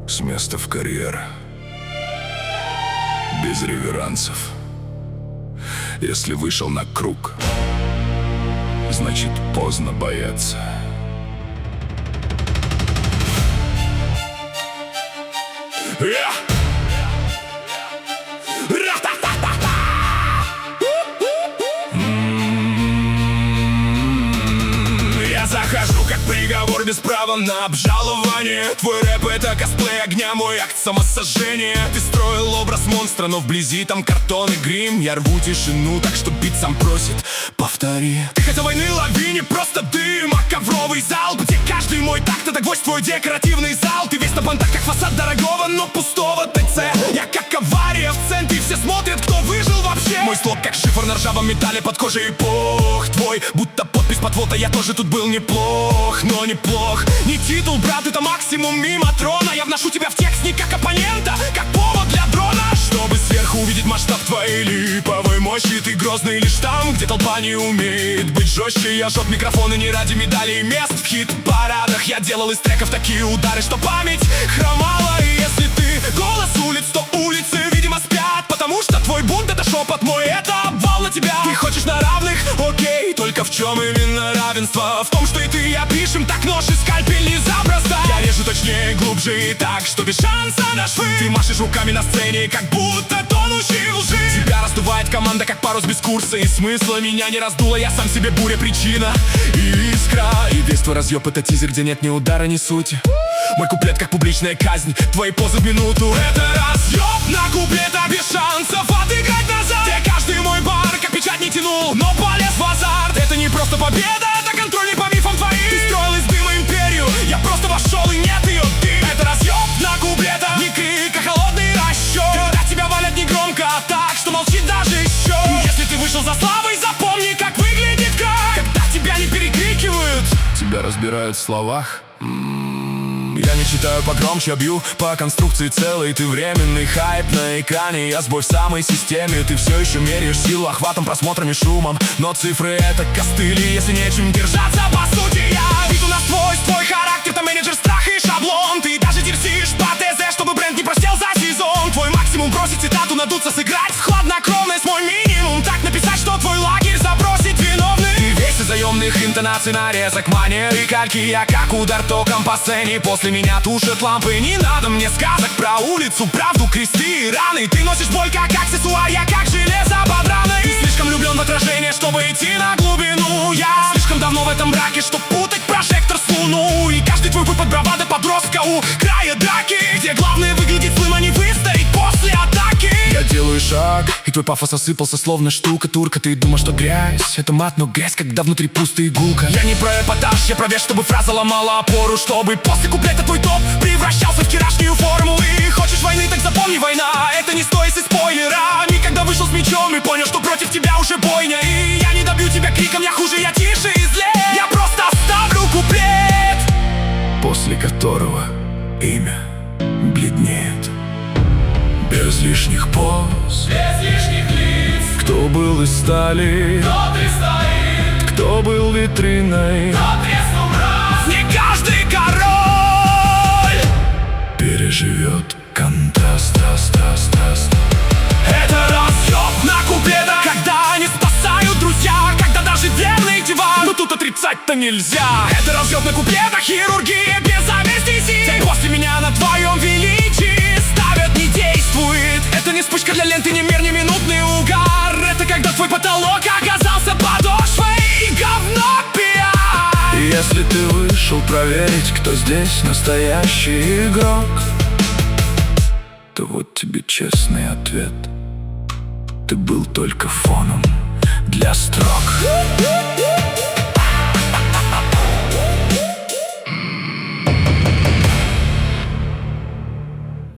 С места в карьер, без реверансов. Если вышел на круг, значит поздно бояться. Я захожу как приговор без права на обжалование. Твой рэп — это косплей огня, мой акт самосожжения. Ты строил образ монстра, но вблизи там картон и грим. Я рву тишину, так что бит сам просит: повтори. Ты хотел войны, лавине, просто дым. А ковровый зал, где каждый мой такт — это гвоздь, твой декоративный зал. Ты весь на бантах, как фасад дорогого, но пустого ТЦ. Я как авария в центре, все смотрят, кто выжил вообще. Мой слог как шифр на ржавом металле под кожей эпох. Твой будто подпись под фото, я тоже тут был неплох, но неплох. Не титул, брат, это максимум мимо трона. Я вношу тебя в текст не как оппонента, как повод для дрона. Чтобы сверху увидеть масштаб твоей липовой мощи. Ты грозный лишь там, где толпа не умеет быть жестче. Я жег микрофоны не ради медалей и мест в хит-парадах. Я делал из треков такие удары, что память хромала. И если ты голос улиц, то улицы, видимо, спят, потому что твой бунт — это шепот мой, это обвал на тебя. Ты хочешь на равных? Окей, только в чем именно равенство? В том, что и ты, я пишем так, нож и скальпель не запросто. Я режу точнее, глубже и так, что без шанса на швы. Ты машешь руками на сцене, как будто тонущий в лжи. Тебя раздувает команда, как парус без курса и смысла. Меня не раздуло, я сам себе буря, причина и искра. И весь твой разъеб — это тизер, где нет ни удара, ни сути. Мой куплет как публичная казнь, твои позы в минуту. Это разъеб на куплета без шансов отыграть назад. Где каждый мой бар, как печать не тянул, но полез в азарт. Это не просто победа, это контроль не по мифам твоим. Ты строил из дыма империю, я просто вошел и нет ее дым. Это разъеб на куплета, не крик, а холодный расчет. Когда тебя валят не громко, а так, что молчит даже еще. Если ты вышел за славой, запомни, как выглядит край. Когда тебя не перекрикивают, тебя разбирают в словах. Я не читаю погромче, я бью по конструкции целой. Ты временный хайп на экране, я сбой в самой системе. Ты все еще меряешь силу охватом, просмотрами, шумом. Но цифры — это костыли, если нечем держаться. По сути, я вижу насквозь твой характер, там менеджер страха и шаблон. Ты даже дерзишь по ТЗ, чтобы бренд не просел за сезон. Твой максимум — бросить цитату, надуться, сыграть в хладнокровность. Мой минимум — так написать, что твой лагерь забросит виновный. Ты весь из заемных интонаций, нарезок, манер и кальки. Я как удар током по сцене, после меня тушат лампы. Не надо мне сказок про улицу, правду, кресты и раны. Ты носишь боль как аксессуар, я как железо под раной. Ты слишком влюблен в отражение, чтобы идти на глубину. Я слишком давно в этом браке, чтоб путать прожектор с луну. И каждый твой путь под бравадо подростка у края драки, где главное выглядеть злым, а не выстоять после атаки. Я делаю шаг, и твой пафос осыпался словно штукатурка. Ты думаешь, что грязь — это мат, но грязь, когда внутри пустая гулка. Я не про эпатаж, я про вес, чтобы фраза ломала опору. Чтобы после куплета твой топ превращался в вчерашнюю форму. И хочешь войны, так запомни, война — это не стоит из спойлера. Никогда вышел с мечом и понял, что против тебя уже бойня. И я не добью тебя криком, я хуже, я тише и злее. Я просто оставлю куплет, после которого имя бледнеет. Без лишних поз, без лишних лиц. Кто был из стали, тот и стоит. Кто был витриной, тот треснул раз. Не каждый король переживет контраст. Это разъеб на куплетах, когда не спасают друзья, когда даже верный диван, но тут отрицать-то нельзя. Это разъеб на куплетах, хирургия без зависти сил. После меня на твоем величии ставят, не действует. Это не вспышка для ленты, не мир, не минутный угар. Это когда твой потолок оказался подошвой и говно пиар. Если ты вышел проверить, кто здесь настоящий игрок, то вот тебе честный ответ: ты был только фоном для строк.